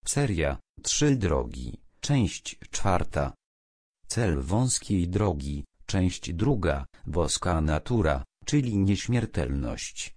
Seria 3 drogi, część 4. Cel wąskiej drogi, część 2, boska natura, czyli nieśmiertelność.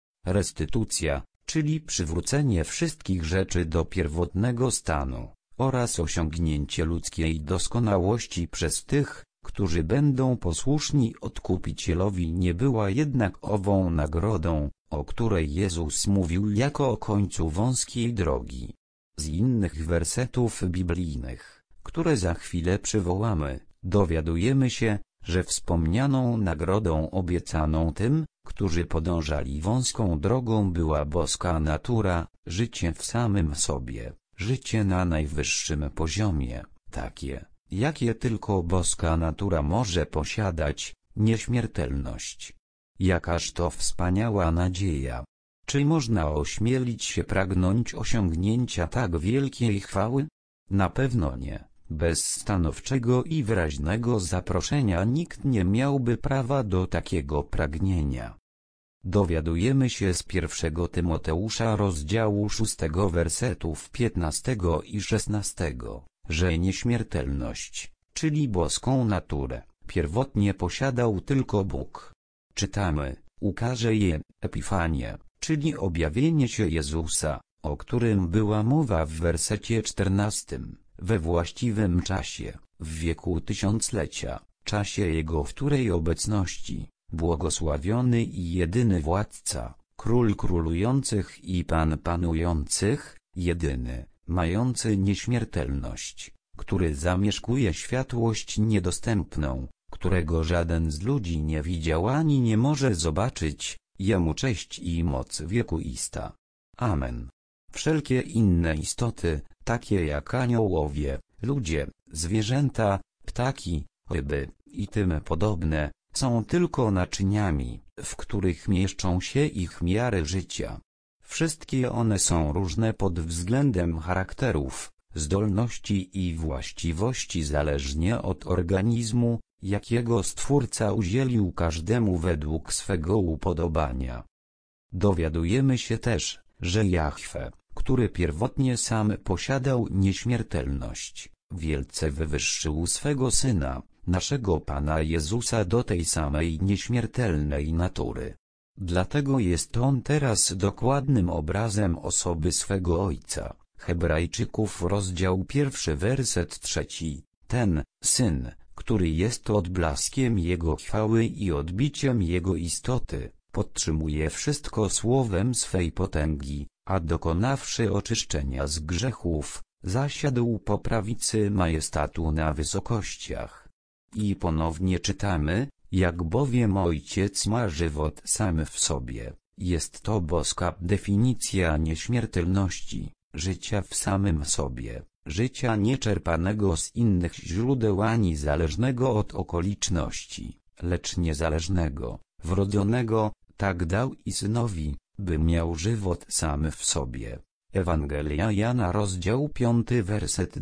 Restytucja, czyli przywrócenie wszystkich rzeczy do pierwotnego stanu, oraz osiągnięcie ludzkiej doskonałości przez tych, którzy będą posłuszni Odkupicielowi, nie była jednak ową nagrodą, o której Jezus mówił jako o końcu wąskiej drogi. Z innych wersetów biblijnych, które za chwilę przywołamy, dowiadujemy się, że wspomnianą nagrodą obiecaną tym, którzy podążali wąską drogą, była boska natura, życie w samym sobie, życie na najwyższym poziomie, takie, jakie tylko boska natura może posiadać, nieśmiertelność. Jakaż to wspaniała nadzieja! Czy można ośmielić się pragnąć osiągnięcia tak wielkiej chwały? Na pewno nie. Bez stanowczego i wyraźnego zaproszenia nikt nie miałby prawa do takiego pragnienia. Dowiadujemy się z 1 Tymoteusza rozdziału 6 wersetów 15 i 16, że nieśmiertelność, czyli boską naturę, pierwotnie posiadał tylko Bóg. Czytamy, ukaże je, Epifanię, czyli objawienie się Jezusa, o którym była mowa w wersecie 14, we właściwym czasie, w wieku tysiąclecia, czasie Jego wtórej obecności, błogosławiony i jedyny władca, król królujących i pan panujących, jedyny, mający nieśmiertelność, który zamieszkuje światłość niedostępną, którego żaden z ludzi nie widział ani nie może zobaczyć, Jemu cześć i moc wiekuista. Amen. Wszelkie inne istoty, takie jak aniołowie, ludzie, zwierzęta, ptaki, ryby i tym podobne, są tylko naczyniami, w których mieszczą się ich miary życia. Wszystkie one są różne pod względem charakterów, zdolności i właściwości zależnie od organizmu, jakiego Stwórca udzielił każdemu według swego upodobania. Dowiadujemy się też, że Jahwe, który pierwotnie sam posiadał nieśmiertelność, wielce wywyższył swego Syna, naszego Pana Jezusa, do tej samej nieśmiertelnej natury. Dlatego jest On teraz dokładnym obrazem osoby swego Ojca. Hebrajczyków rozdział 1 werset 3. Ten Syn, który jest odblaskiem Jego chwały i odbiciem Jego istoty, podtrzymuje wszystko słowem swej potęgi, a dokonawszy oczyszczenia z grzechów, zasiadł po prawicy majestatu na wysokościach. I ponownie czytamy, jak bowiem Ojciec ma żywot sam w sobie, jest to boska definicja nieśmiertelności, życia w samym sobie, życia nieczerpanego z innych źródeł ani zależnego od okoliczności, lecz niezależnego, wrodzonego, tak dał i Synowi, by miał żywot sam w sobie. Ewangelia Jana rozdział 5 werset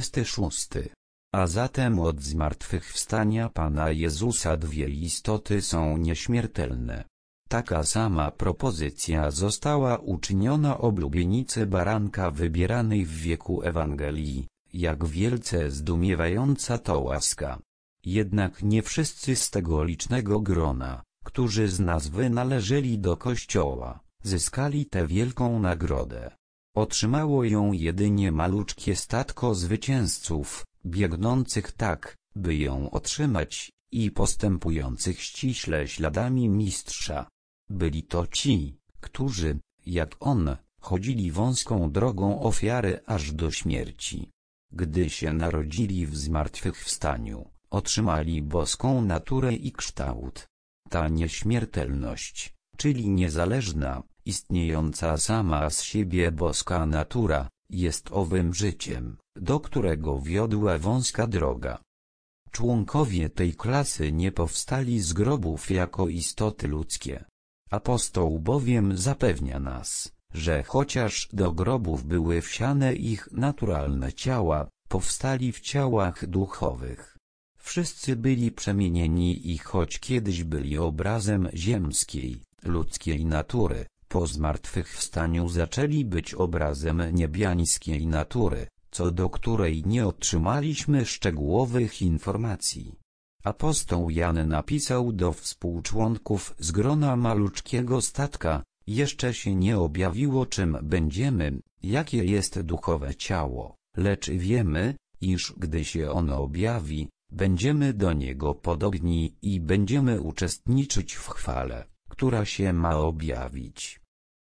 26. A zatem od zmartwychwstania Pana Jezusa dwie istoty są nieśmiertelne. Taka sama propozycja została uczyniona oblubienicy baranka wybieranej w wieku Ewangelii, jak wielce zdumiewająca to łaska. Jednak nie wszyscy z tego licznego grona, którzy z nazwy należeli do Kościoła, zyskali tę wielką nagrodę. Otrzymało ją jedynie maluczkie statko zwycięzców, biegnących tak, by ją otrzymać, i postępujących ściśle śladami Mistrza. Byli to ci, którzy, jak On, chodzili wąską drogą ofiary aż do śmierci. Gdy się narodzili w zmartwychwstaniu, otrzymali boską naturę i kształt. Ta nieśmiertelność, czyli niezależna, istniejąca sama z siebie boska natura, jest owym życiem, do którego wiodła wąska droga. Członkowie tej klasy nie powstali z grobów jako istoty ludzkie. Apostoł bowiem zapewnia nas, że chociaż do grobów były wsiane ich naturalne ciała, powstali w ciałach duchowych. Wszyscy byli przemienieni i choć kiedyś byli obrazem ziemskiej, ludzkiej natury, po zmartwychwstaniu zaczęli być obrazem niebiańskiej natury, co do której nie otrzymaliśmy szczegółowych informacji. Apostoł Jan napisał do współczłonków z grona maluczkiego statka: jeszcze się nie objawiło, czym będziemy, jakie jest duchowe ciało, lecz wiemy, iż gdy się ono objawi, będziemy do niego podobni i będziemy uczestniczyć w chwale, która się ma objawić.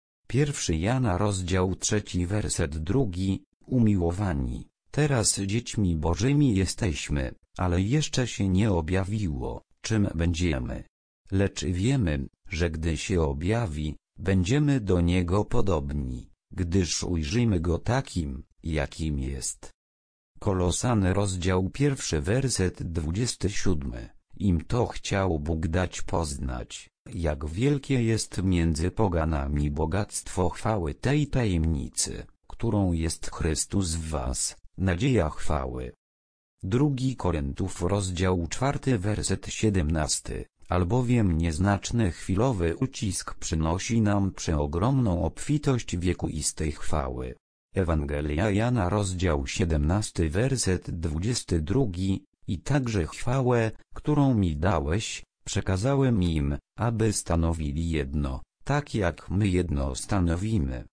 1 Jana rozdział 3 werset 2. Umiłowani, teraz dziećmi Bożymi jesteśmy, ale jeszcze się nie objawiło, czym będziemy. Lecz wiemy, że gdy się objawi, będziemy do niego podobni, gdyż ujrzymy go takim, jakim jest. Kolosany rozdział 1 werset 27. Im to chciał Bóg dać poznać, jak wielkie jest między poganami bogactwo chwały tej tajemnicy, którą jest Chrystus w was, nadzieja chwały. 2 Koryntiów rozdział 4 werset 17. Albowiem nieznaczny chwilowy ucisk przynosi nam przeogromną obfitość wiekuistej chwały. Ewangelia Jana rozdział 17 werset 22. I także chwałę, którą mi dałeś, przekazałem im, aby stanowili jedno, tak jak my jedno stanowimy.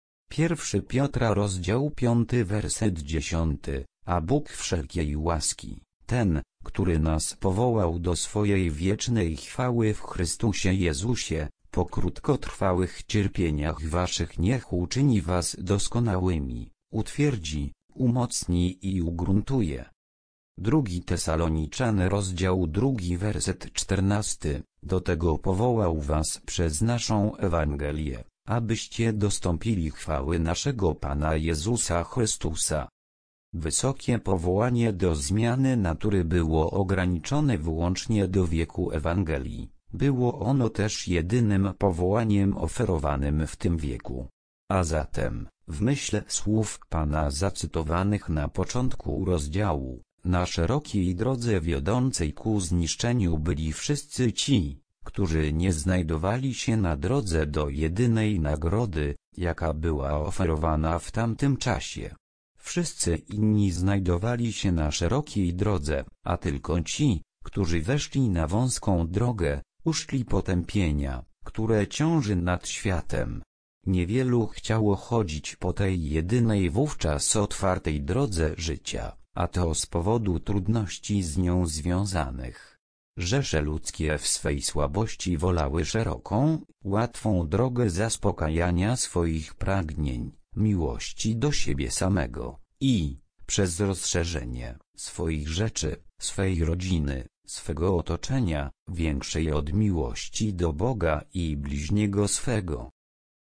1 Piotra rozdział 5 werset 10. A Bóg wszelkiej łaski, ten, który nas powołał do swojej wiecznej chwały w Chrystusie Jezusie, po krótkotrwałych cierpieniach waszych niech uczyni was doskonałymi, utwierdzi, umocni i ugruntuje. 2 Tesaloniczan rozdział 2 werset 14. Do tego powołał was przez naszą Ewangelię, abyście dostąpili chwały naszego Pana Jezusa Chrystusa. Wysokie powołanie do zmiany natury było ograniczone wyłącznie do wieku Ewangelii. Było ono też jedynym powołaniem oferowanym w tym wieku. A zatem, w myśl słów Pana zacytowanych na początku rozdziału, na szerokiej drodze wiodącej ku zniszczeniu byli wszyscy ci, którzy nie znajdowali się na drodze do jedynej nagrody, jaka była oferowana w tamtym czasie. Wszyscy inni znajdowali się na szerokiej drodze, a tylko ci, którzy weszli na wąską drogę, uszli potępienia, które ciąży nad światem. Niewielu chciało chodzić po tej jedynej wówczas otwartej drodze życia, a to z powodu trudności z nią związanych. Rzesze ludzkie w swej słabości wolały szeroką, łatwą drogę zaspokajania swoich pragnień, miłości do siebie samego i, przez rozszerzenie swoich rzeczy, swej rodziny, swego otoczenia, większej od miłości do Boga i bliźniego swego,